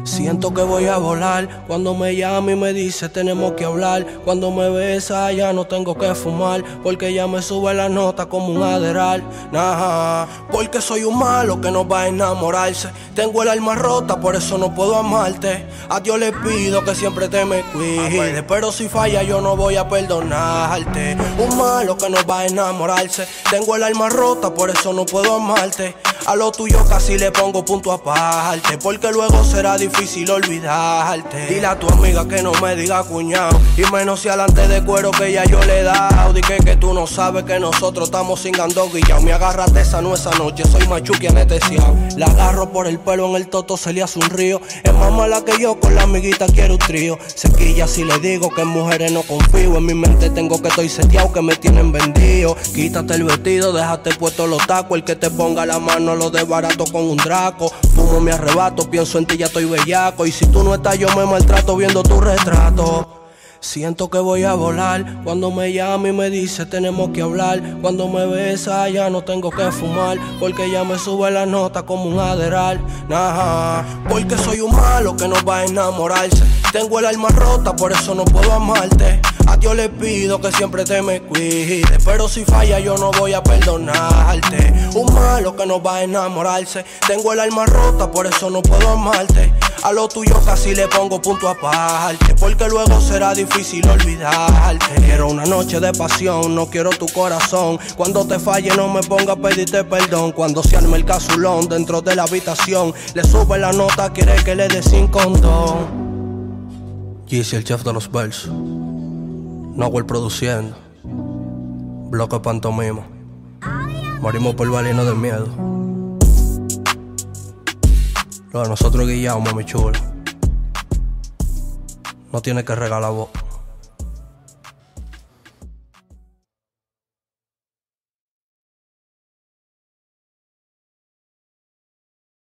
Siento que voy a volar cuando me llama y me dice tenemos que hablar. Cuando me besa ya no tengo que fumar, porque ya me sube la nota como un Adderall. Nah, porque soy un malo que no va a enamorarse. Tengo el alma rota, por eso no puedo amarte. A Dios le pido que siempre te me cuide, pero si falla yo no voy a perdonarte. Un malo que no va a enamorarse. Tengo el alma rota, por eso no puedo amarte. A lo tuyo casi le pongo punto aparte, porque luego será difícil olvidarte. Dile a tu amiga que no me diga cuñado, y menos si alante de cuero que ya yo le he dado. Dije que tú no sabes que nosotros estamos cingando guillao. Me agarraste esa noche, soy machuqui anestesiado. La agarro por el pelo, en el toto se le hace un río. Es más mala que yo, con la amiguita quiero un trío. Sequilla si le digo que en mujeres no confío. En mi mente tengo que estoy seteado, que me tienen vendido. Quítate el vestido, déjate puesto los tacos. El que te ponga la mano lo desbarato con un draco. Fumo me arrebato, pienso en ti, ya estoy bellaco. Y si tú no estás yo me maltrato viendo tu retrato. Siento que voy a volar cuando me llama y me dice tenemos que hablar. Cuando me besa ya no tengo que fumar, porque ya me sube la nota como un Adderall. Nah, porque soy un malo que no va a enamorarse. Tengo el alma rota, por eso no puedo amarte. A Dios le pido que siempre te me cuide, pero si falla yo no voy a perdonarte. Un malo que no va a enamorarse. Tengo el alma rota, por eso no puedo amarte. A lo tuyo casi le pongo punto aparte, porque luego será difícil olvidarte. Quiero una noche de pasión, no quiero tu corazón. Cuando te falle no me ponga a pedirte perdón. Cuando se arme el casulón dentro de la habitación, le sube la nota, quiere que le dé sin condón. Yeezy, el chef de los versos. Nahuel produciendo. Bloque pantomima. Morimos por valino de miedo. Lo de nosotros guillamos, mi chulo. No tiene que regalar voz.